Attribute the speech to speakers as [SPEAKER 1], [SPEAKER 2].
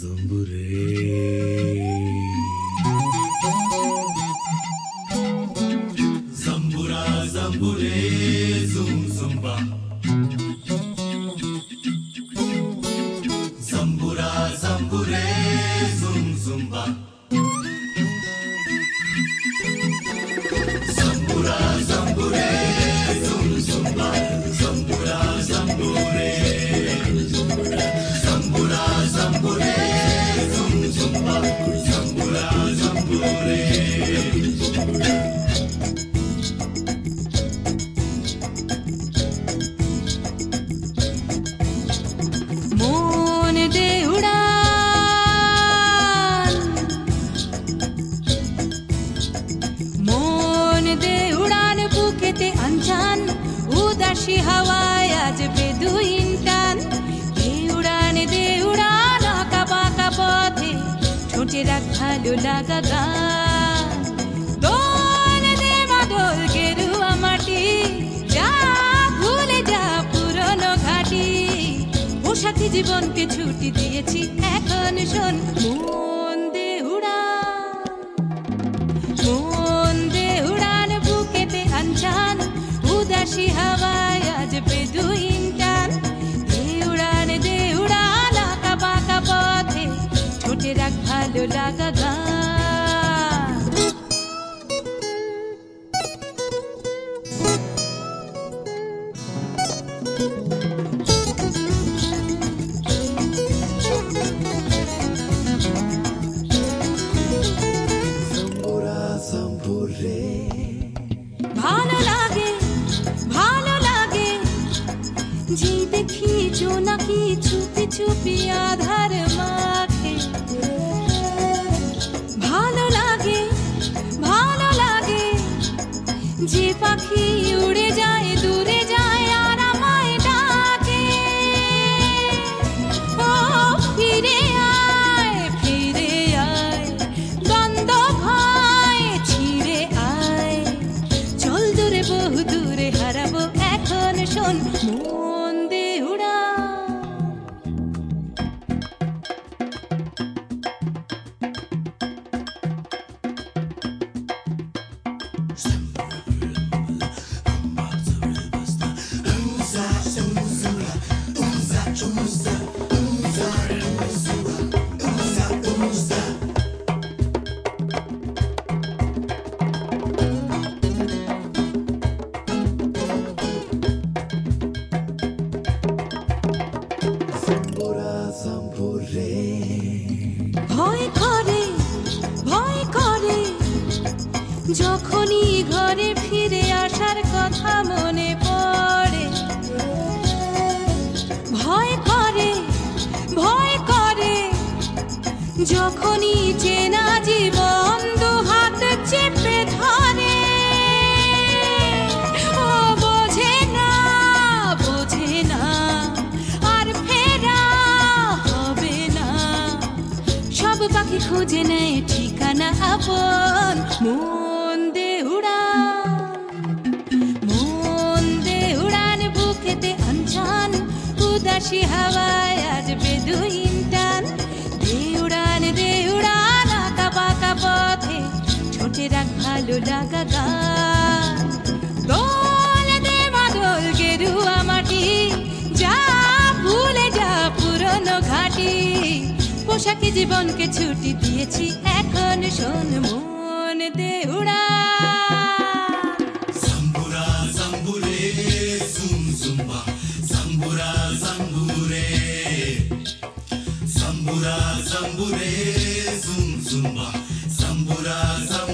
[SPEAKER 1] उदासी हवाय आज बेदुइन टान दे उड़ान आका बाका पथे ঠোঁটে রাখ ভালো লাগা গান দোল দে মাদল গেরুয়া মাটি যা ভুলে যা পুরনো ঘাটি পোশাকি জীবনকে ছুটি দিয়েছি এখন শোন মন দে উড়ান বুকেতে আনচান উদাসী হাওয়ায় আজ বেদুইন টান দে উড়ান আকা বাঁকা পথে ঠোঁটে রাখ ভালো লাগা গান ভালো লাগে যে দেখি জোনাকি চুপি চুপি আধার মাখে ভালো লাগে যে পাখি উড়ে যায় দূরে যায় আর আমায় ডাকে ও ফিরে আয় দ্বন্দ্ব ভয় ছিঁড়ে আয় চল দূরে বহু দূরে হারাবো এখন শোন মন দে ভয় করে যখনই ঘরে ফিরে আসার কথা মনে পড়ে ভয় করে যখনই চেনা জীবন দু হাত চেপে ধরে ও বোঝে না আর ফেরা হবে না সব পাখি খুঁজে নেয় ঠিকানা আপন মন দে উড়ান বুকেতে আনচান উদাসী হাওয়ায় আজ বেদুইন টান দে উড়ান আকা বাঁকা পথে ঠোঁটে রাখ ভালো লাগা গান দোল দে মাদল গেরুয়া মাটি যা ভুলে যা পুরনো ঘাটি পোশাকি জীবনকে ছুটি দিয়েছি এখন শোন মন দে
[SPEAKER 2] Zambura zambure zum zumba zambura zambure zum zumba zambura zambure